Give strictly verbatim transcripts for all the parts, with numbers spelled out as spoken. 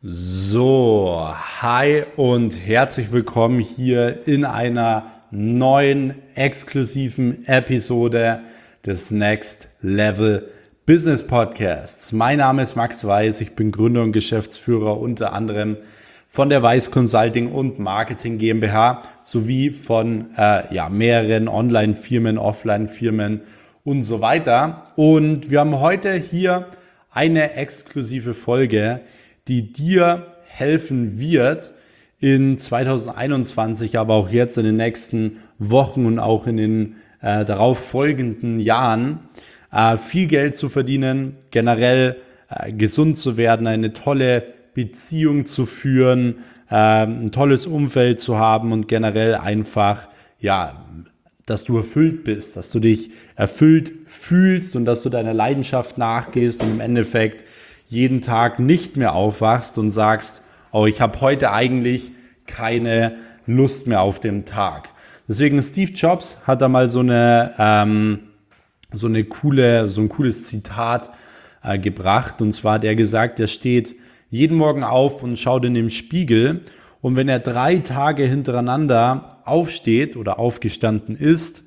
So, hi und herzlich willkommen hier in einer neuen exklusiven Episode des Next Level Business Podcasts. Mein Name ist Max Weiß, ich bin Gründer und Geschäftsführer unter anderem von der Weiß Consulting und Marketing GmbH sowie von äh, ja, mehreren Online-Firmen, Offline-Firmen und so weiter. Und wir haben heute hier eine exklusive Folge, die dir helfen wird, in zwanzig einundzwanzig, aber auch jetzt in den nächsten Wochen und auch in den äh, darauf folgenden Jahren äh, viel Geld zu verdienen, generell äh, gesund zu werden, eine tolle Beziehung zu führen, äh, ein tolles Umfeld zu haben und generell einfach, ja, dass du erfüllt bist, dass du dich erfüllt fühlst und dass du deiner Leidenschaft nachgehst und im Endeffekt jeden Tag nicht mehr aufwachst und sagst, oh, ich habe heute eigentlich keine Lust mehr auf den Tag. Deswegen Steve Jobs hat da mal so eine ähm, so eine coole so ein cooles Zitat äh, gebracht, und zwar hat er gesagt, er steht jeden Morgen auf und schaut in den Spiegel, und wenn er drei Tage hintereinander aufsteht oder aufgestanden ist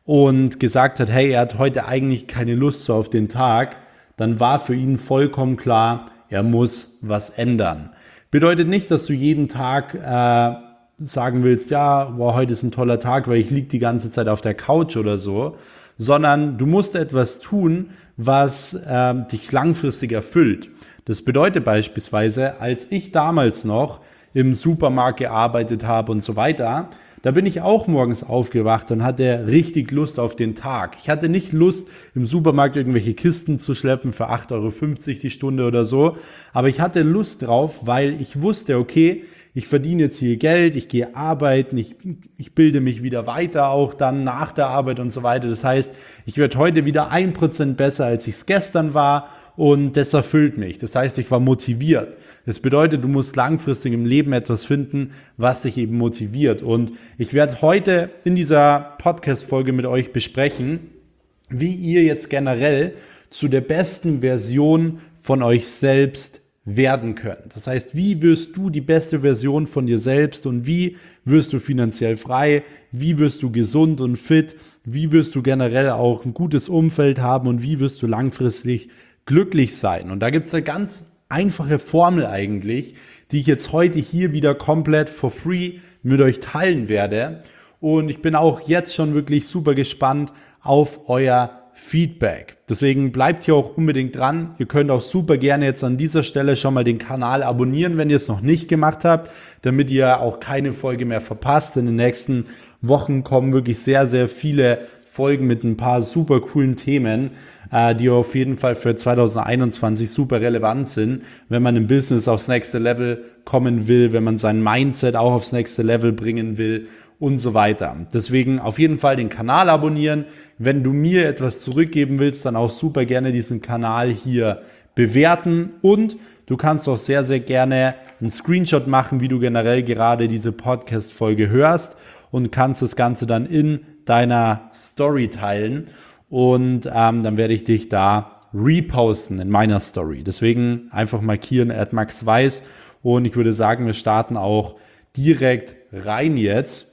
und gesagt hat, hey, er hat heute eigentlich keine Lust so auf den Tag, dann war für ihn vollkommen klar, er muss was ändern. Bedeutet nicht, dass du jeden Tag äh, sagen willst, ja, boah, heute ist ein toller Tag, weil ich liege die ganze Zeit auf der Couch oder so, sondern du musst etwas tun, was äh, dich langfristig erfüllt. Das bedeutet beispielsweise, als ich damals noch im Supermarkt gearbeitet habe und so weiter, da bin ich auch morgens aufgewacht und hatte richtig Lust auf den Tag. Ich hatte nicht Lust, im Supermarkt irgendwelche Kisten zu schleppen für acht Euro fünfzig die Stunde oder so. Aber ich hatte Lust drauf, weil ich wusste, okay, ich verdiene jetzt hier Geld, ich gehe arbeiten, ich, ich bilde mich wieder weiter, auch dann nach der Arbeit und so weiter. Das heißt, ich werde heute wieder ein Prozent besser, als ich es gestern war. Und das erfüllt mich. Das heißt, ich war motiviert. Das bedeutet, du musst langfristig im Leben etwas finden, was dich eben motiviert. Und ich werde heute in dieser Podcast-Folge mit euch besprechen, wie ihr jetzt generell zu der besten Version von euch selbst werden könnt. Das heißt, wie wirst du die beste Version von dir selbst und wie wirst du finanziell frei, wie wirst du gesund und fit, wie wirst du generell auch ein gutes Umfeld haben und wie wirst du langfristig glücklich sein. Und da gibt es eine ganz einfache Formel eigentlich, die ich jetzt heute hier wieder komplett for free mit euch teilen werde. Und ich bin auch jetzt schon wirklich super gespannt auf euer Feedback. Deswegen bleibt hier auch unbedingt dran. Ihr könnt auch super gerne jetzt an dieser Stelle schon mal den Kanal abonnieren, wenn ihr es noch nicht gemacht habt, damit ihr auch keine Folge mehr verpasst. In den nächsten Wochen kommen wirklich sehr, sehr viele Folgen mit ein paar super coolen Themen, äh, die auf jeden Fall für zwanzig einundzwanzig super relevant sind, wenn man im Business aufs nächste Level kommen will, wenn man sein Mindset auch aufs nächste Level bringen will und so weiter. Deswegen auf jeden Fall den Kanal abonnieren. Wenn du mir etwas zurückgeben willst, dann auch super gerne diesen Kanal hier bewerten, und du kannst auch sehr, sehr gerne einen Screenshot machen, wie du generell gerade diese Podcast-Folge hörst, und kannst das Ganze dann in deiner Story teilen, und ähm, dann werde ich dich da reposten in meiner Story. Deswegen einfach markieren at Max Weiß, und ich würde sagen, wir starten auch direkt rein jetzt.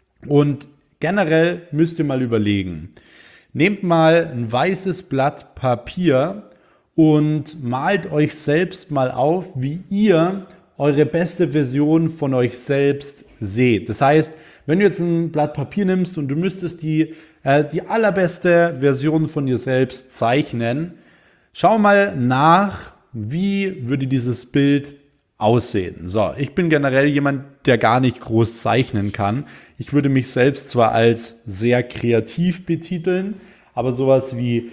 Und generell müsst ihr mal überlegen, nehmt mal ein weißes Blatt Papier und malt euch selbst mal auf, wie ihr eure beste Version von euch selbst seht. Das heißt, wenn du jetzt ein Blatt Papier nimmst und du müsstest die, äh, die allerbeste Version von dir selbst zeichnen, schau mal nach, wie würde dieses Bild aussehen. So, ich bin generell jemand, der gar nicht groß zeichnen kann. Ich würde mich selbst zwar als sehr kreativ betiteln, aber sowas wie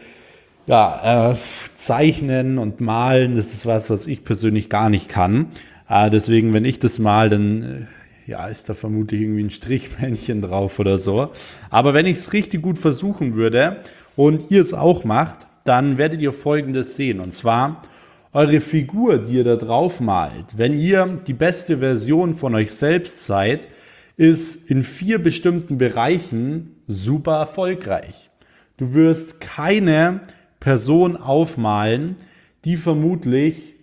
ja, äh, Zeichnen und Malen, das ist was, was ich persönlich gar nicht kann. Äh, deswegen, wenn ich das mal, dann äh, ja, ist da vermutlich irgendwie ein Strichmännchen drauf oder so. Aber wenn ich es richtig gut versuchen würde und ihr es auch macht, dann werdet ihr Folgendes sehen. Und zwar eure Figur, die ihr da drauf malt. Wenn ihr die beste Version von euch selbst seid, ist in vier bestimmten Bereichen super erfolgreich. Du wirst keine Person aufmalen, die vermutlich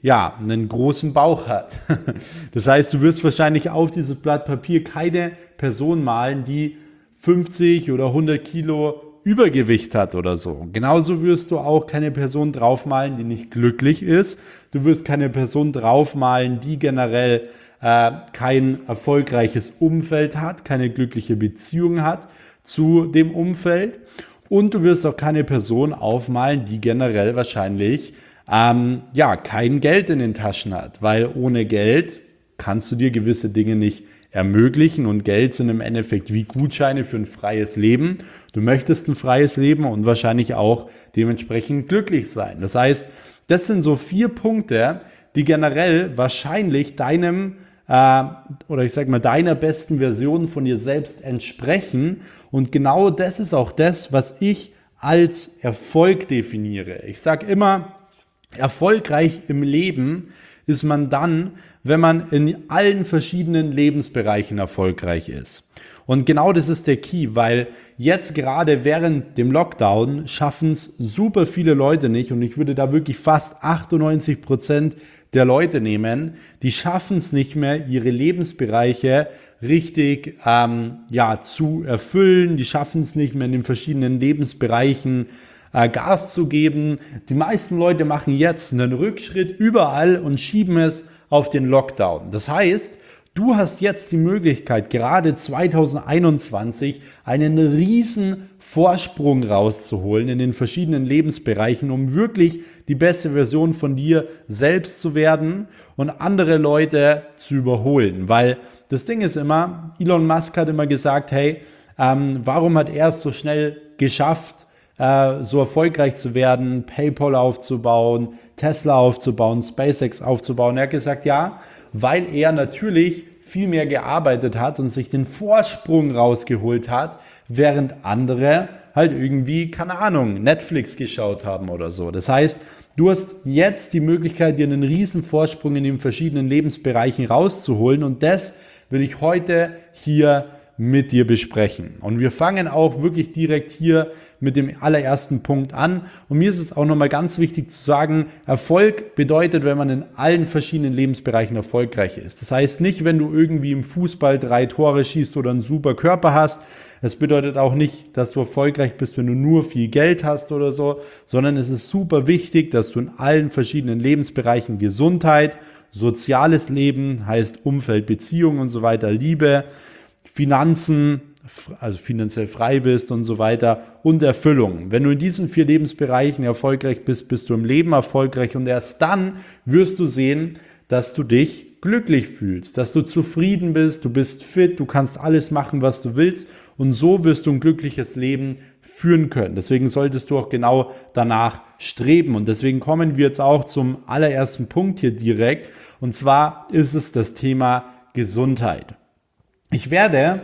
ja, einen großen Bauch hat. Das heißt, du wirst wahrscheinlich auf dieses Blatt Papier keine Person malen, die fünfzig oder hundert Kilo Übergewicht hat oder so. Genauso wirst du auch keine Person draufmalen, die nicht glücklich ist. Du wirst keine Person draufmalen, die generell äh, kein erfolgreiches Umfeld hat, keine glückliche Beziehung hat zu dem Umfeld. Und du wirst auch keine Person aufmalen, die generell wahrscheinlich ähm, ja, kein Geld in den Taschen hat. Weil ohne Geld kannst du dir gewisse Dinge nicht ermöglichen und Geld sind im Endeffekt wie Gutscheine für ein freies Leben. Du möchtest ein freies Leben und wahrscheinlich auch dementsprechend glücklich sein. Das heißt, das sind so vier Punkte, die generell wahrscheinlich deinem äh, oder ich sag mal deiner besten Version von dir selbst entsprechen und genau das ist auch das, was ich als Erfolg definiere. Ich sage immer, erfolgreich im Leben ist man dann, wenn man in allen verschiedenen Lebensbereichen erfolgreich ist. Und genau das ist der Key, weil jetzt gerade während dem Lockdown schaffen es super viele Leute nicht und ich würde da wirklich fast achtundneunzig Prozent der Leute nehmen, die schaffen es nicht mehr, ihre Lebensbereiche richtig ähm, ja, zu erfüllen, die schaffen es nicht mehr in den verschiedenen Lebensbereichen äh, Gas zu geben. Die meisten Leute machen jetzt einen Rückschritt überall und schieben es auf den Lockdown. Das heißt, du hast jetzt die Möglichkeit, gerade zwanzig einundzwanzig einen riesen Vorsprung rauszuholen in den verschiedenen Lebensbereichen, um wirklich die beste Version von dir selbst zu werden und andere Leute zu überholen. Weil das Ding ist immer, Elon Musk hat immer gesagt, hey, ähm, warum hat er es so schnell geschafft, äh, so erfolgreich zu werden, PayPal aufzubauen, Tesla aufzubauen, SpaceX aufzubauen? Er hat gesagt, ja, weil er natürlich viel mehr gearbeitet hat und sich den Vorsprung rausgeholt hat, während andere halt irgendwie, keine Ahnung, Netflix geschaut haben oder so. Das heißt, du hast jetzt die Möglichkeit, dir einen riesen Vorsprung in den verschiedenen Lebensbereichen rauszuholen und das will ich heute hier mit dir besprechen. Und wir fangen auch wirklich direkt hier mit dem allerersten Punkt an. Und mir ist es auch nochmal ganz wichtig zu sagen, Erfolg bedeutet, wenn man in allen verschiedenen Lebensbereichen erfolgreich ist. Das heißt nicht, wenn du irgendwie im Fußball drei Tore schießt oder einen super Körper hast. Es bedeutet auch nicht, dass du erfolgreich bist, wenn du nur viel Geld hast oder so, sondern es ist super wichtig, dass du in allen verschiedenen Lebensbereichen Gesundheit, soziales Leben, heißt Umfeld, Beziehung und so weiter, Liebe, Finanzen, also finanziell frei bist und so weiter und Erfüllung. Wenn du in diesen vier Lebensbereichen erfolgreich bist, bist du im Leben erfolgreich und erst dann wirst du sehen, dass du dich glücklich fühlst, dass du zufrieden bist, du bist fit, du kannst alles machen, was du willst und so wirst du ein glückliches Leben führen können. Deswegen solltest du auch genau danach streben und deswegen kommen wir jetzt auch zum allerersten Punkt hier direkt und zwar ist es das Thema Gesundheit. Ich werde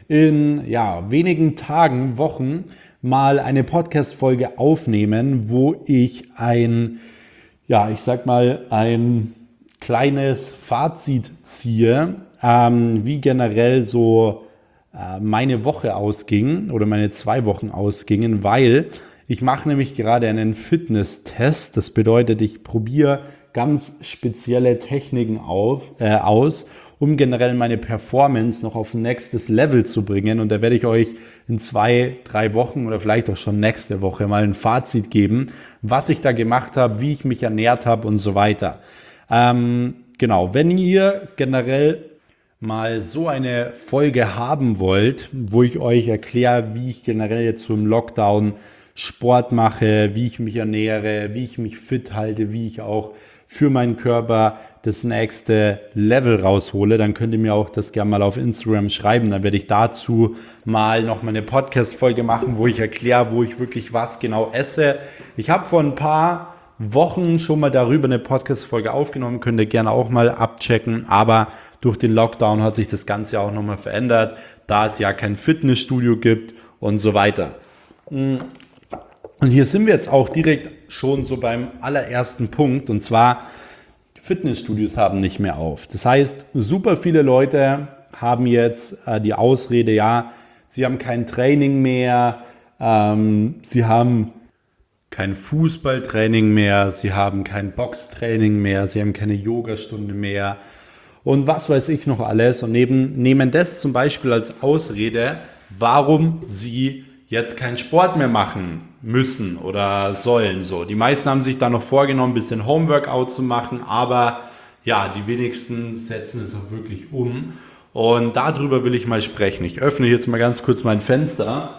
in ja, wenigen Tagen, Wochen mal eine Podcast-Folge aufnehmen, wo ich ein, ja, ich sag mal, ein kleines Fazit ziehe, ähm, wie generell so äh, meine Woche ausging oder meine zwei Wochen ausgingen, weil ich mache nämlich gerade einen Fitness-Test. Das bedeutet, ich probiere ganz spezielle Techniken auf, äh, aus, um generell meine Performance noch auf ein nächstes Level zu bringen. Und da werde ich euch in zwei, drei Wochen oder vielleicht auch schon nächste Woche mal ein Fazit geben, was ich da gemacht habe, wie ich mich ernährt habe und so weiter. Ähm, genau, wenn ihr generell mal so eine Folge haben wollt, wo ich euch erkläre, wie ich generell jetzt so im Lockdown Sport mache, wie ich mich ernähre, wie ich mich fit halte, wie ich auch für meinen Körper das nächste Level raushole, dann könnt ihr mir auch das gerne mal auf Instagram schreiben. Dann werde ich dazu mal noch mal eine Podcast-Folge machen, wo ich erkläre, wo ich wirklich was genau esse. Ich habe vor ein paar Wochen schon mal darüber eine Podcast-Folge aufgenommen, könnt ihr gerne auch mal abchecken. Aber durch den Lockdown hat sich das Ganze auch nochmal verändert, da es ja kein Fitnessstudio gibt und so weiter. Und hier sind wir jetzt auch direkt schon so beim allerersten Punkt und zwar Fitnessstudios haben nicht mehr auf. Das heißt, super viele Leute haben jetzt äh, die Ausrede, ja, sie haben kein Training mehr, ähm, sie haben kein Fußballtraining mehr, sie haben kein Boxtraining mehr, sie haben keine Yogastunde mehr und was weiß ich noch alles und neben, nehmen das zum Beispiel als Ausrede, warum sie jetzt keinen Sport mehr machen müssen oder sollen. So, die meisten haben sich da noch vorgenommen, ein bisschen Homeworkout zu machen, aber ja, die wenigsten setzen es auch wirklich um. Und darüber will ich mal sprechen. Ich öffne jetzt mal ganz kurz mein Fenster,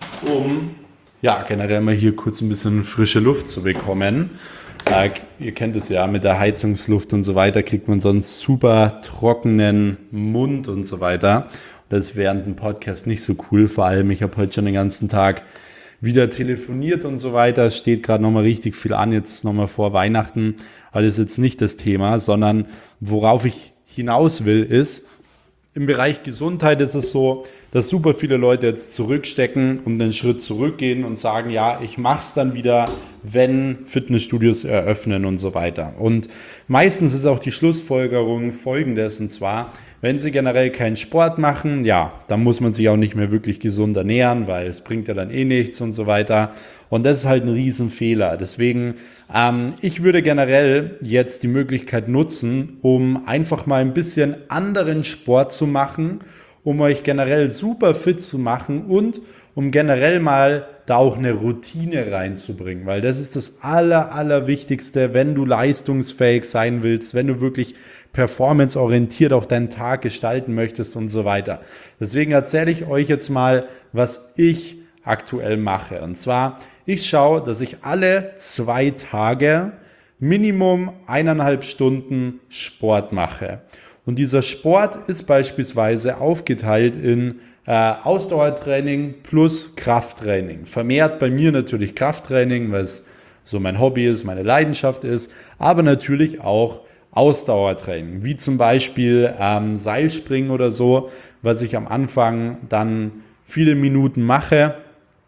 um ja generell mal hier kurz ein bisschen frische Luft zu bekommen. Äh, ihr kennt es ja, mit der Heizungsluft und so weiter kriegt man sonst super trockenen Mund und so weiter. Das ist während dem Podcast nicht so cool. Vor allem, ich habe heute schon den ganzen Tag wieder telefoniert und so weiter. Es steht gerade nochmal richtig viel an, jetzt nochmal vor Weihnachten. Aber das ist jetzt nicht das Thema, sondern worauf ich hinaus will, ist, im Bereich Gesundheit ist es so, dass super viele Leute jetzt zurückstecken und einen Schritt zurückgehen und sagen, ja, ich mache es dann wieder, wenn Fitnessstudios eröffnen und so weiter. Und meistens ist auch die Schlussfolgerung folgendes, und zwar, wenn sie generell keinen Sport machen, ja, dann muss man sich auch nicht mehr wirklich gesund ernähren, weil es bringt ja dann eh nichts und so weiter. Und das ist halt ein Riesenfehler. Deswegen, ähm, ich würde generell jetzt die Möglichkeit nutzen, um einfach mal ein bisschen anderen Sport zu machen, um euch generell super fit zu machen und um generell mal da auch eine Routine reinzubringen, weil das ist das aller, allerwichtigste, wenn du leistungsfähig sein willst, wenn du wirklich performanceorientiert auch deinen Tag gestalten möchtest und so weiter. Deswegen erzähle ich euch jetzt mal, was ich aktuell mache. Und zwar, ich schaue, dass ich alle zwei Tage Minimum eineinhalb Stunden Sport mache. Und dieser Sport ist beispielsweise aufgeteilt in äh, Ausdauertraining plus Krafttraining. Vermehrt bei mir natürlich Krafttraining, weil es so mein Hobby ist, meine Leidenschaft ist, aber natürlich auch Ausdauertraining, wie zum Beispiel ähm, Seilspringen oder so, was ich am Anfang dann viele Minuten mache,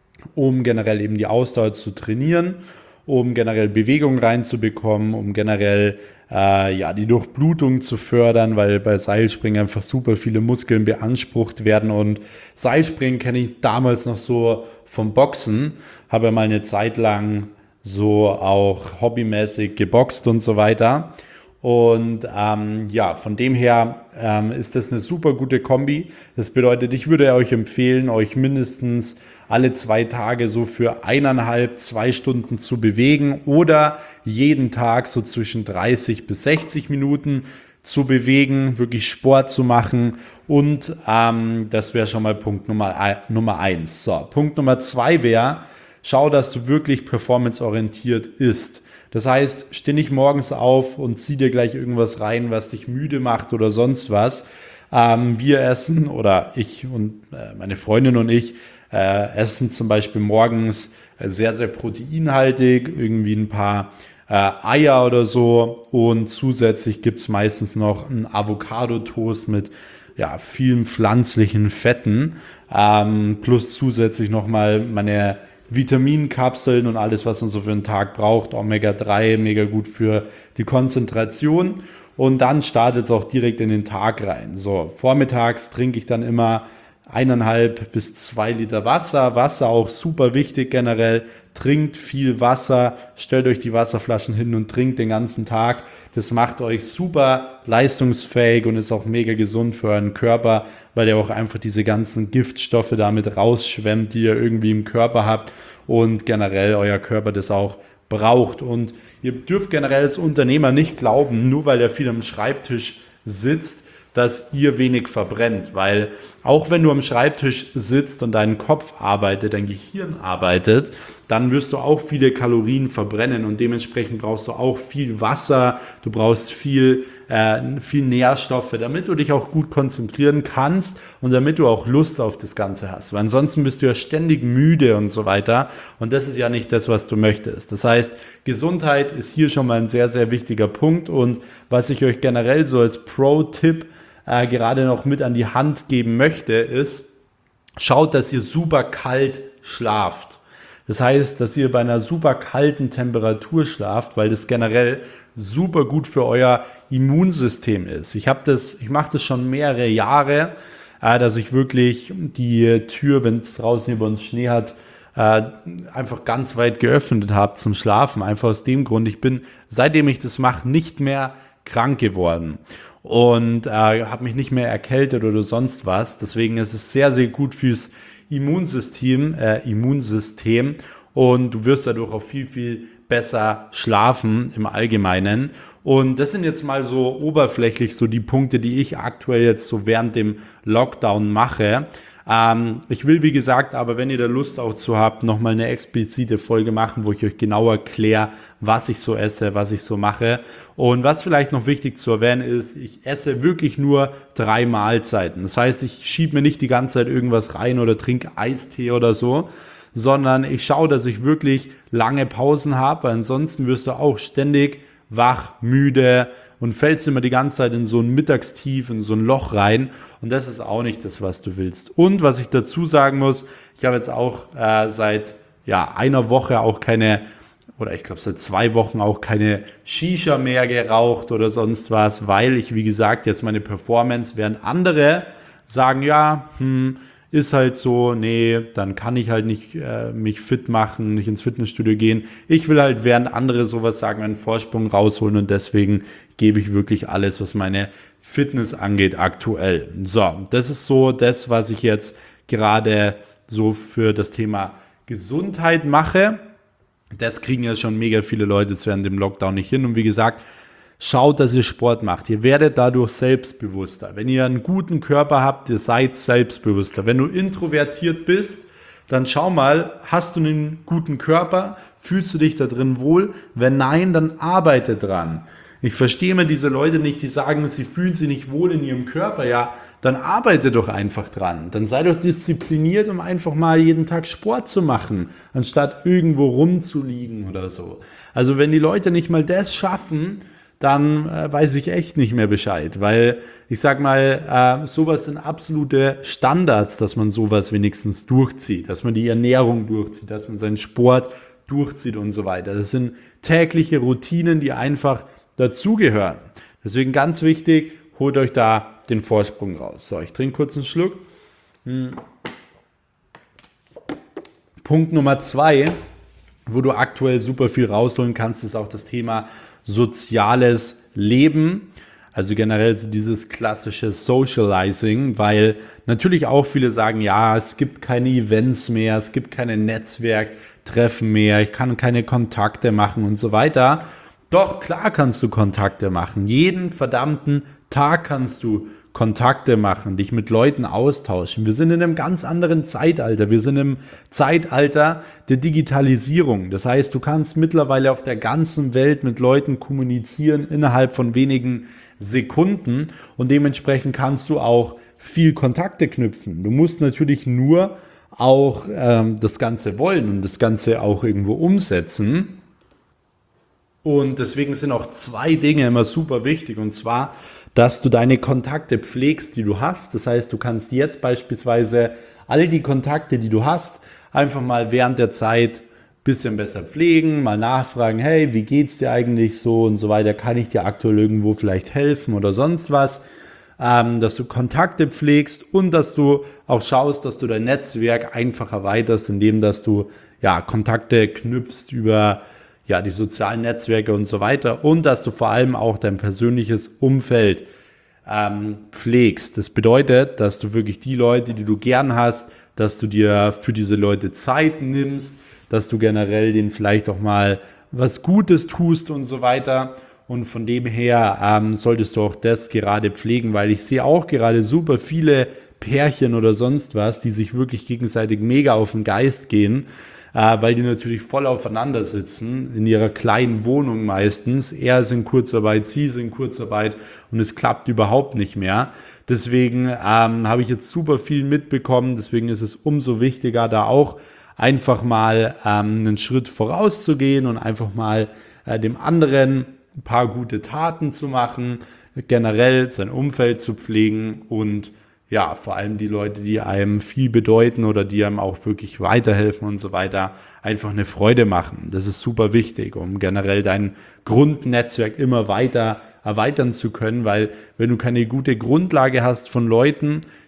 um generell eben die Ausdauer zu trainieren, um generell Bewegung reinzubekommen, um generell äh, ja, die Durchblutung zu fördern, weil bei Seilspringen einfach super viele Muskeln beansprucht werden. Und Seilspringen kenne ich damals noch so vom Boxen, habe mal eine Zeit lang so auch hobbymäßig geboxt und so weiter. Und ähm, ja, von dem her ähm, ist das eine super gute Kombi. Das bedeutet, ich würde euch empfehlen, euch mindestens alle zwei Tage so für eineinhalb, zwei Stunden zu bewegen oder jeden Tag so zwischen dreißig bis sechzig Minuten zu bewegen, wirklich Sport zu machen. Und ähm, das wäre schon mal Punkt Nummer, Nummer eins. So, Punkt Nummer zwei wäre, schau, dass du wirklich performanceorientiert isst. Das heißt, steh nicht morgens auf und zieh dir gleich irgendwas rein, was dich müde macht oder sonst was. Ähm, wir essen, oder ich und äh, meine Freundin und ich, äh, essen zum Beispiel morgens sehr, sehr proteinhaltig, irgendwie ein paar äh, Eier oder so. Und zusätzlich gibt es meistens noch einen Avocado-Toast mit ja, vielen pflanzlichen Fetten. Ähm, plus zusätzlich nochmal meine Vitaminkapseln und alles, was man so für einen Tag braucht. Omega drei, mega gut für die Konzentration. Und dann startet es auch direkt in den Tag rein. So, vormittags trinke ich dann immer eineinhalb bis zwei Liter Wasser. Wasser auch super wichtig generell. Trinkt viel Wasser, stellt euch die Wasserflaschen hin und trinkt den ganzen Tag. Das macht euch super leistungsfähig und ist auch mega gesund für euren Körper, weil ihr auch einfach diese ganzen Giftstoffe damit rausschwemmt, die ihr irgendwie im Körper habt und generell euer Körper das auch braucht. Und ihr dürft generell als Unternehmer nicht glauben, nur weil ihr viel am Schreibtisch sitzt, dass ihr wenig verbrennt, weil auch wenn du am Schreibtisch sitzt und dein Kopf arbeitet, dein Gehirn arbeitet, dann wirst du auch viele Kalorien verbrennen und dementsprechend brauchst du auch viel Wasser, du brauchst viel, äh, viel Nährstoffe, damit du dich auch gut konzentrieren kannst und damit du auch Lust auf das Ganze hast, weil ansonsten bist du ja ständig müde und so weiter und das ist ja nicht das, was du möchtest. Das heißt, Gesundheit ist hier schon mal ein sehr, sehr wichtiger Punkt und was ich euch generell so als Pro-Tipp äh, gerade noch mit an die Hand geben möchte, ist, schaut, dass ihr super kalt schlaft. Das heißt, dass ihr bei einer super kalten Temperatur schlaft, weil das generell super gut für euer Immunsystem ist. Ich habe das, ich mache das schon mehrere Jahre, äh, dass ich wirklich die Tür, wenn es draußen über uns Schnee hat, äh, einfach ganz weit geöffnet habe zum Schlafen. Einfach aus dem Grund, ich bin, seitdem ich das mache, nicht mehr krank geworden und äh, habe mich nicht mehr erkältet oder sonst was. Deswegen ist es sehr, sehr gut fürs Immunsystem, äh, Immunsystem und du wirst dadurch auch viel, viel besser schlafen im Allgemeinen. Und das sind jetzt mal so oberflächlich so die Punkte, die ich aktuell jetzt so während dem Lockdown mache. Ähm, ich will, wie gesagt, aber wenn ihr da Lust auch zu habt, nochmal eine explizite Folge machen, wo ich euch genau erkläre, was ich so esse, was ich so mache. Und was vielleicht noch wichtig zu erwähnen ist, ich esse wirklich nur drei Mahlzeiten. Das heißt, ich schiebe mir nicht die ganze Zeit irgendwas rein oder trinke Eistee oder so, sondern ich schaue, dass ich wirklich lange Pausen habe, weil ansonsten wirst du auch ständig wach, müde und fällst immer die ganze Zeit in so ein Mittagstief, in so ein Loch rein und das ist auch nicht das, was du willst. Und was ich dazu sagen muss, ich habe jetzt auch äh, seit ja, einer Woche auch keine, oder ich glaube seit zwei Wochen auch keine Shisha mehr geraucht oder sonst was, weil ich, wie gesagt, jetzt meine Performance, während andere sagen, ja, hm, ist halt so, nee, dann kann ich halt nicht äh, mich fit machen, nicht ins Fitnessstudio gehen. Ich will halt, während andere sowas sagen, einen Vorsprung rausholen und deswegen gebe ich wirklich alles, was meine Fitness angeht, aktuell. So, das ist so das, was ich jetzt gerade so für das Thema Gesundheit mache. Das kriegen ja schon mega viele Leute jetzt während dem Lockdown nicht hin und wie gesagt, schaut, dass ihr Sport macht. Ihr werdet dadurch selbstbewusster. Wenn ihr einen guten Körper habt, ihr seid selbstbewusster. Wenn du introvertiert bist, dann schau mal, hast du einen guten Körper? Fühlst du dich da drin wohl? Wenn nein, dann arbeite dran. Ich verstehe immer diese Leute nicht, die sagen, sie fühlen sich nicht wohl in ihrem Körper. Ja, dann arbeite doch einfach dran. Dann sei doch diszipliniert, um einfach mal jeden Tag Sport zu machen, anstatt irgendwo rumzuliegen oder so. Also wenn die Leute nicht mal das schaffen, dann äh, weiß ich echt nicht mehr Bescheid, weil ich sag mal, äh, sowas sind absolute Standards, dass man sowas wenigstens durchzieht, dass man die Ernährung durchzieht, dass man seinen Sport durchzieht und so weiter. Das sind tägliche Routinen, die einfach dazugehören. Deswegen ganz wichtig, holt euch da den Vorsprung raus. So, ich trinke kurz einen Schluck. Hm. Punkt Nummer zwei, wo du aktuell super viel rausholen kannst, ist auch das Thema soziales Leben, also generell dieses klassische Socializing, weil natürlich auch viele sagen, ja, es gibt keine Events mehr, es gibt keine Netzwerktreffen mehr, ich kann keine Kontakte machen und so weiter. Doch, klar kannst du Kontakte machen. Jeden verdammten Tag kannst du Kontakte machen, dich mit Leuten austauschen. Wir sind in einem ganz anderen Zeitalter. Wir sind im Zeitalter der Digitalisierung. Das heißt, du kannst mittlerweile auf der ganzen Welt mit Leuten kommunizieren innerhalb von wenigen Sekunden und dementsprechend kannst du auch viel Kontakte knüpfen. Du musst natürlich nur auch ähm, das Ganze wollen und das Ganze auch irgendwo umsetzen. Und deswegen sind auch zwei Dinge immer super wichtig und zwar, dass du deine Kontakte pflegst, die du hast. Das heißt, du kannst jetzt beispielsweise all die Kontakte, die du hast, einfach mal während der Zeit ein bisschen besser pflegen, mal nachfragen, hey, wie geht's dir eigentlich so und so weiter, kann ich dir aktuell irgendwo vielleicht helfen oder sonst was, ähm, dass du Kontakte pflegst und dass du auch schaust, dass du dein Netzwerk einfach erweiterst, indem dass du ja Kontakte knüpfst über ja, die sozialen Netzwerke und so weiter und dass du vor allem auch dein persönliches Umfeld ähm, pflegst. Das bedeutet, dass du wirklich die Leute, die du gern hast, dass du dir für diese Leute Zeit nimmst, dass du generell denen vielleicht auch mal was Gutes tust und so weiter. Und von dem her ähm, solltest du auch das gerade pflegen, weil ich sehe auch gerade super viele Pärchen oder sonst was, die sich wirklich gegenseitig mega auf den Geist gehen, äh, weil die natürlich voll aufeinander sitzen, in ihrer kleinen Wohnung meistens. Er ist in Kurzarbeit, sie ist in Kurzarbeit und es klappt überhaupt nicht mehr. Deswegen ähm, habe ich jetzt super viel mitbekommen, deswegen ist es umso wichtiger, da auch einfach mal ähm, einen Schritt vorauszugehen und einfach mal äh, dem anderen ein paar gute Taten zu machen, generell sein Umfeld zu pflegen und ja, vor allem die Leute, die einem viel bedeuten oder die einem auch wirklich weiterhelfen und so weiter, einfach eine Freude machen. Das ist super wichtig, um generell dein Grundnetzwerk immer weiter erweitern zu können, weil wenn du keine gute Grundlage hast von Leuten,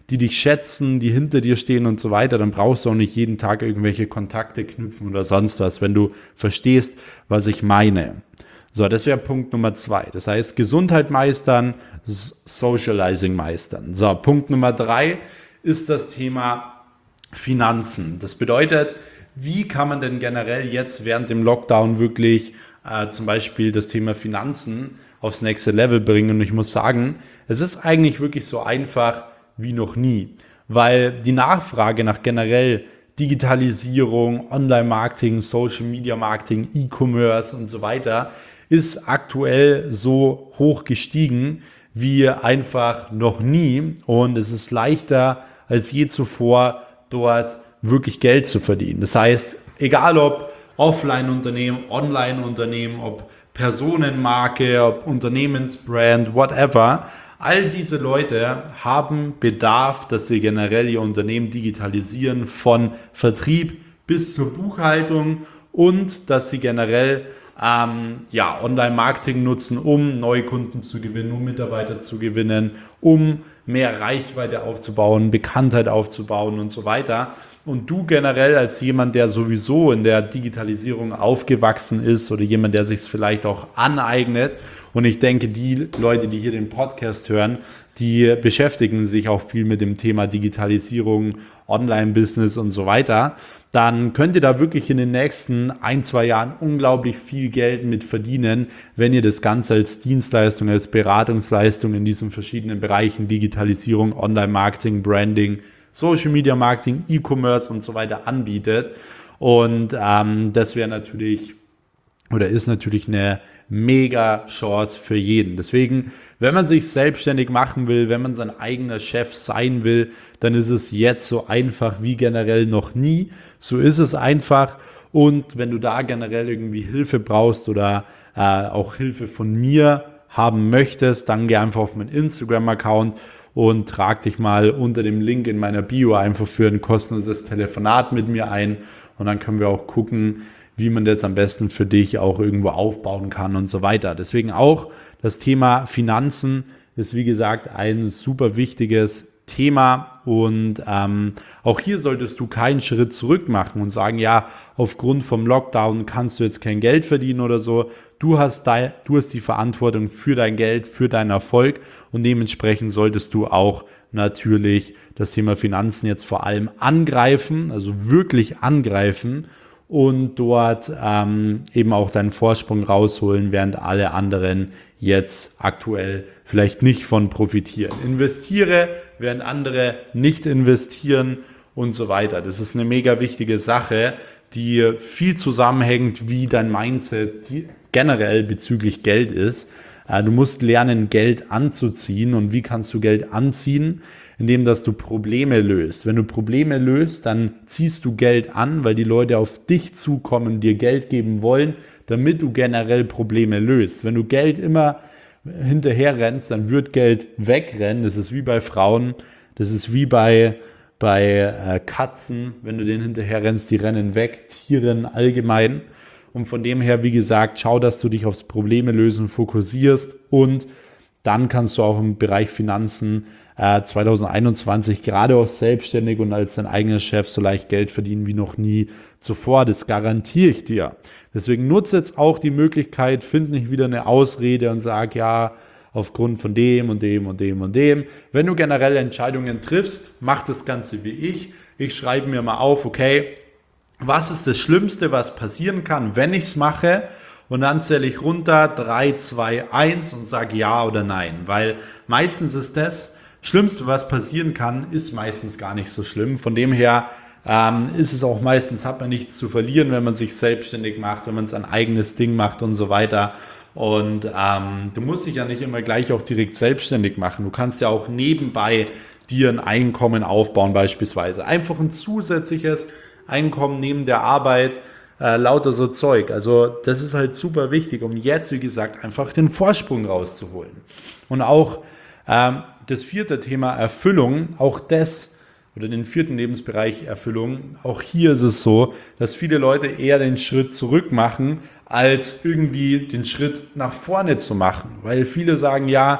die dich schätzen, die hinter dir stehen und so weiter, dann brauchst du auch nicht jeden Tag irgendwelche Kontakte knüpfen oder sonst was, wenn du verstehst, was ich meine. So, das wäre Punkt Nummer zwei. Das heißt, Gesundheit meistern, Socializing meistern. So, Punkt Nummer drei ist das Thema Finanzen. Das bedeutet, wie kann man denn generell jetzt während dem Lockdown wirklich äh, zum Beispiel das Thema Finanzen aufs nächste Level bringen? Und ich muss sagen, es ist eigentlich wirklich so einfach wie noch nie, weil die Nachfrage nach generell Digitalisierung, Online-Marketing, Social-Media-Marketing, E-Commerce und so weiter ist aktuell so hoch gestiegen wie einfach noch nie, und es ist leichter als je zuvor, dort wirklich Geld zu verdienen. Das heißt, egal ob Offline-Unternehmen, Online-Unternehmen, ob Personenmarke, ob Unternehmensbrand, whatever, all diese Leute haben Bedarf, dass sie generell ihr Unternehmen digitalisieren, von Vertrieb bis zur Buchhaltung, und dass sie generell ähm, ja, Online-Marketing nutzen, um neue Kunden zu gewinnen, um Mitarbeiter zu gewinnen, um mehr Reichweite aufzubauen, Bekanntheit aufzubauen und so weiter. Und du generell als jemand, der sowieso in der Digitalisierung aufgewachsen ist oder jemand, der sich es vielleicht auch aneignet, und ich denke, die Leute, die hier den Podcast hören, die beschäftigen sich auch viel mit dem Thema Digitalisierung, Online-Business und so weiter, dann könnt ihr da wirklich in den nächsten ein, zwei Jahren unglaublich viel Geld mit verdienen, wenn ihr das Ganze als Dienstleistung, als Beratungsleistung in diesen verschiedenen Bereichen Digitalisierung, Online-Marketing, Branding, Social Media Marketing, E-Commerce und so weiter anbietet. Und ähm, das wäre natürlich oder ist natürlich eine mega Chance für jeden. Deswegen, wenn man sich selbstständig machen will, wenn man sein eigener Chef sein will, dann ist es jetzt so einfach wie generell noch nie. So ist es einfach. Und wenn du da generell irgendwie Hilfe brauchst oder äh, auch Hilfe von mir haben möchtest, dann geh einfach auf meinen Instagram-Account und trag dich mal unter dem Link in meiner Bio einfach für ein kostenloses Telefonat mit mir ein, und dann können wir auch gucken, wie man das am besten für dich auch irgendwo aufbauen kann und so weiter. Deswegen auch das Thema Finanzen ist, wie gesagt, ein super wichtiges Thema, und ähm, auch hier solltest du keinen Schritt zurück machen und sagen, ja, aufgrund vom Lockdown kannst du jetzt kein Geld verdienen oder so. Du hast, dein, du hast die Verantwortung für dein Geld, für deinen Erfolg, und dementsprechend solltest du auch natürlich das Thema Finanzen jetzt vor allem angreifen, also wirklich angreifen, und dort ähm, eben auch deinen Vorsprung rausholen, während alle anderen jetzt aktuell vielleicht nicht von profitieren. Investiere, während andere nicht investieren und so weiter. Das ist eine mega wichtige Sache, die viel zusammenhängt, wie dein Mindset generell bezüglich Geld ist. Du musst lernen, Geld anzuziehen. Und wie kannst du Geld anziehen? Indem, dass du Probleme löst. Wenn du Probleme löst, dann ziehst du Geld an, weil die Leute auf dich zukommen, dir Geld geben wollen, damit du generell Probleme löst. Wenn du Geld immer hinterher rennst, dann wird Geld wegrennen. Das ist wie bei Frauen, das ist wie bei, bei äh, Katzen. Wenn du denen hinterher rennst, die rennen weg, Tieren allgemein. Und von dem her, wie gesagt, schau, dass du dich aufs Probleme lösen fokussierst, und dann kannst du auch im Bereich Finanzen äh, zwanzig einundzwanzig gerade auch selbstständig und als dein eigener Chef so leicht Geld verdienen wie noch nie zuvor. Das garantiere ich dir. Deswegen nutze jetzt auch die Möglichkeit, find nicht wieder eine Ausrede und sag, ja, aufgrund von dem und dem und dem und dem. Wenn du generell Entscheidungen triffst, mach das Ganze wie ich. Ich schreibe mir mal auf, okay, was ist das Schlimmste, was passieren kann, wenn ich es mache? Und dann zähle ich runter, drei, zwei, eins und sage ja oder nein. Weil meistens ist das Schlimmste, was passieren kann, ist meistens gar nicht so schlimm. Von dem her ähm, ist es auch meistens, hat man nichts zu verlieren, wenn man sich selbstständig macht, wenn man sein eigenes Ding macht und so weiter. Und ähm, du musst dich ja nicht immer gleich auch direkt selbstständig machen. Du kannst ja auch nebenbei dir ein Einkommen aufbauen beispielsweise. Einfach ein zusätzliches Einkommen neben der Arbeit, äh, lauter so Zeug. Also das ist halt super wichtig, um jetzt, wie gesagt, einfach den Vorsprung rauszuholen. Und auch ähm, das vierte Thema Erfüllung, auch das, oder den vierten Lebensbereich Erfüllung, auch hier ist es so, dass viele Leute eher den Schritt zurück machen, als irgendwie den Schritt nach vorne zu machen. Weil viele sagen, ja,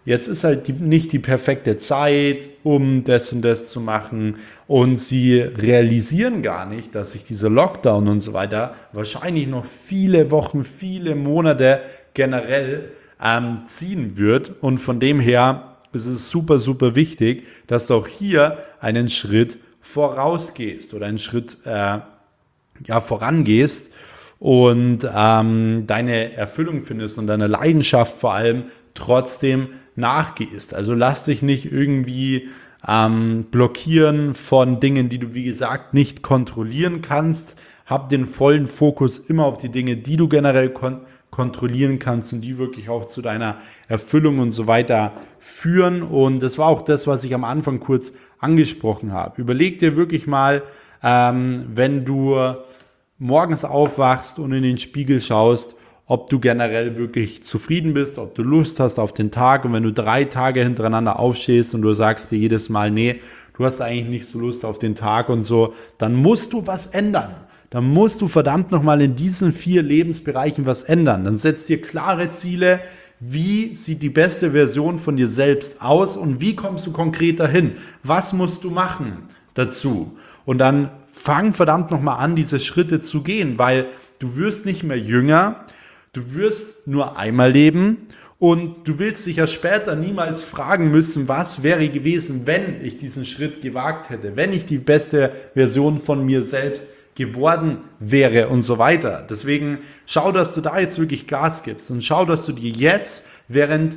jetzt ist halt die, nicht die perfekte Zeit, um das und das zu machen, und sie realisieren gar nicht, dass sich dieser Lockdown und so weiter wahrscheinlich noch viele Wochen, viele Monate generell ähm, ziehen wird, und von dem her ist es super, super wichtig, dass du auch hier einen Schritt vorausgehst oder einen Schritt äh, ja, vorangehst und ähm, deine Erfüllung findest und deine Leidenschaft vor allem trotzdem nachgehst. Also lass dich nicht irgendwie ähm, blockieren von Dingen, die du, wie gesagt, nicht kontrollieren kannst. Hab den vollen Fokus immer auf die Dinge, die du generell kon- kontrollieren kannst und die wirklich auch zu deiner Erfüllung und so weiter führen. Und das war auch das, was ich am Anfang kurz angesprochen habe. Überleg dir wirklich mal, ähm, wenn du morgens aufwachst und in den Spiegel schaust, ob du generell wirklich zufrieden bist, ob du Lust hast auf den Tag, und wenn du drei Tage hintereinander aufstehst und du sagst dir jedes Mal, nee, du hast eigentlich nicht so Lust auf den Tag und so, dann musst du was ändern. Dann musst du verdammt nochmal in diesen vier Lebensbereichen was ändern. Dann setz dir klare Ziele, wie sieht die beste Version von dir selbst aus und wie kommst du konkret dahin? Was musst du machen dazu? Und dann fang verdammt nochmal an, diese Schritte zu gehen, weil du wirst nicht mehr jünger, du wirst nur einmal leben und du willst dich ja später niemals fragen müssen, was wäre gewesen, wenn ich diesen Schritt gewagt hätte, wenn ich die beste Version von mir selbst geworden wäre und so weiter. Deswegen schau, dass du da jetzt wirklich Gas gibst und schau, dass du dir jetzt, während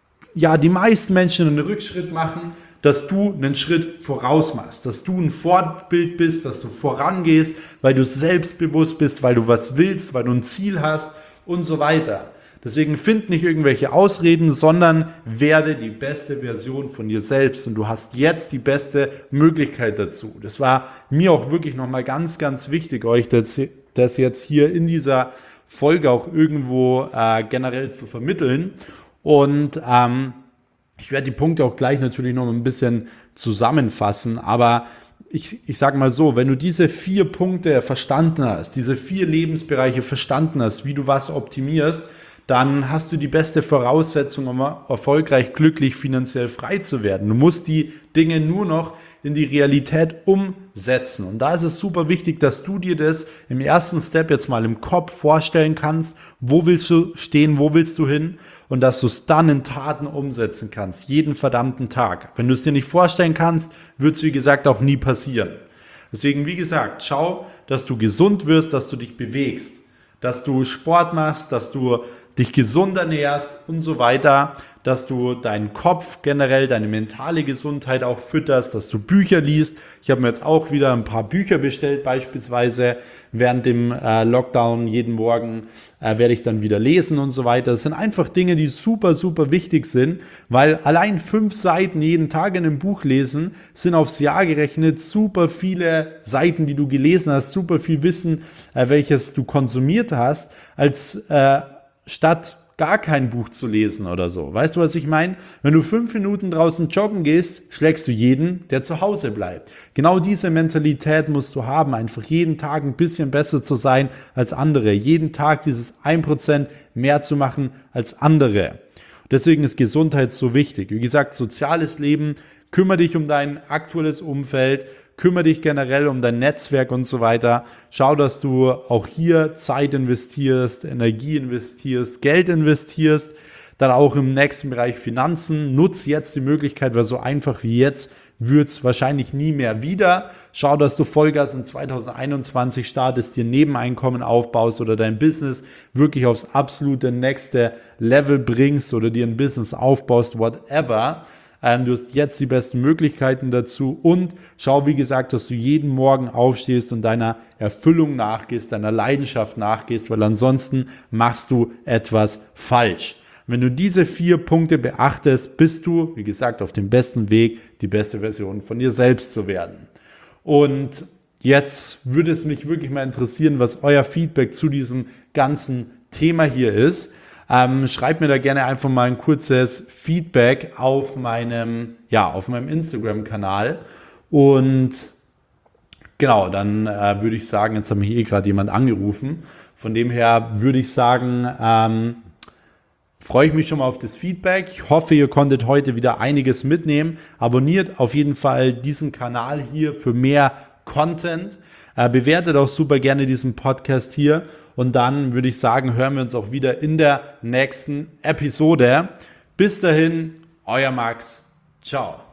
ja die meisten Menschen einen Rückschritt machen, dass du einen Schritt voraus machst, dass du ein Vorbild bist, dass du vorangehst, weil du selbstbewusst bist, weil du was willst, weil du ein Ziel hast und so weiter. Deswegen find nicht irgendwelche Ausreden, sondern werde die beste Version von dir selbst, und du hast jetzt die beste Möglichkeit dazu. Das war mir auch wirklich nochmal ganz, ganz wichtig, euch das, das jetzt hier in dieser Folge auch irgendwo äh, generell zu vermitteln. Und ähm, ich werde die Punkte auch gleich natürlich noch ein bisschen zusammenfassen, aber ich, ich sage mal so, wenn du diese vier Punkte verstanden hast, diese vier Lebensbereiche verstanden hast, wie du was optimierst, dann hast du die beste Voraussetzung, um erfolgreich, glücklich, finanziell frei zu werden. Du musst die Dinge nur noch in die Realität umsetzen. Und da ist es super wichtig, dass du dir das im ersten Step jetzt mal im Kopf vorstellen kannst. Wo willst du stehen, wo willst du hin? Und dass du es dann in Taten umsetzen kannst, jeden verdammten Tag. Wenn du es dir nicht vorstellen kannst, wird es wie gesagt auch nie passieren. Deswegen, wie gesagt, schau, dass du gesund wirst, dass du dich bewegst, dass du Sport machst, dass du dich gesund ernährst und so weiter, dass du deinen Kopf generell, deine mentale Gesundheit auch fütterst, dass du Bücher liest. Ich habe mir jetzt auch wieder ein paar Bücher bestellt, beispielsweise während dem äh, Lockdown jeden Morgen äh, werde ich dann wieder lesen und so weiter. Das sind einfach Dinge, die super, super wichtig sind, weil allein fünf Seiten jeden Tag in einem Buch lesen, sind aufs Jahr gerechnet super viele Seiten, die du gelesen hast, super viel Wissen, äh, welches du konsumiert hast, als äh, statt gar kein Buch zu lesen oder so. Weißt du, was ich meine? Wenn du fünf Minuten draußen joggen gehst, schlägst du jeden, der zu Hause bleibt. Genau diese Mentalität musst du haben, einfach jeden Tag ein bisschen besser zu sein als andere. Jeden Tag dieses ein Prozent mehr zu machen als andere. Deswegen ist Gesundheit so wichtig. Wie gesagt, soziales Leben, kümmere dich um dein aktuelles Umfeld, kümmere dich generell um dein Netzwerk und so weiter. Schau, dass du auch hier Zeit investierst, Energie investierst, Geld investierst. Dann auch im nächsten Bereich Finanzen. Nutz jetzt die Möglichkeit, weil so einfach wie jetzt wird es wahrscheinlich nie mehr wieder. Schau, dass du Vollgas in zwanzig einundzwanzig startest, dir Nebeneinkommen aufbaust oder dein Business wirklich aufs absolute nächste Level bringst oder dir ein Business aufbaust, whatever. Du hast jetzt die besten Möglichkeiten dazu, und schau, wie gesagt, dass du jeden Morgen aufstehst und deiner Erfüllung nachgehst, deiner Leidenschaft nachgehst, weil ansonsten machst du etwas falsch. Wenn du diese vier Punkte beachtest, bist du, wie gesagt, auf dem besten Weg, die beste Version von dir selbst zu werden. Und jetzt würde es mich wirklich mal interessieren, was euer Feedback zu diesem ganzen Thema hier ist. Ähm, schreibt mir da gerne einfach mal ein kurzes Feedback auf meinem, ja, auf meinem Instagram-Kanal. Und genau, dann äh, würde ich sagen, jetzt hat mich eh gerade jemand angerufen. Von dem her würde ich sagen, ähm, freue ich mich schon mal auf das Feedback. Ich hoffe, ihr konntet heute wieder einiges mitnehmen. Abonniert auf jeden Fall diesen Kanal hier für mehr Content. Äh, bewertet auch super gerne diesen Podcast hier. Und dann würde ich sagen, hören wir uns auch wieder in der nächsten Episode. Bis dahin, euer Max. Ciao.